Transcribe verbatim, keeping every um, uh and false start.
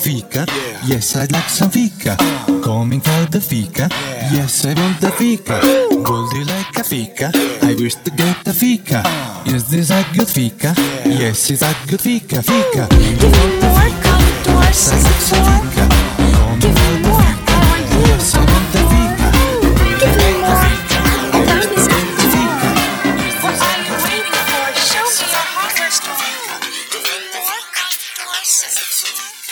fika? Yes, I'd like some fika. Coming for the fika? Yes, I want the fika. Would you like a fika? I wish to get a fika. Is this a good fika? Yes, it's a good fika. Fika. Give me more, come to our sixth floor. Give me more, I want you. Yes, I want the fika. Give me more, and I'm this empty fika. What are you waiting for? Show me your heart. Give me more, come to our sixth floor.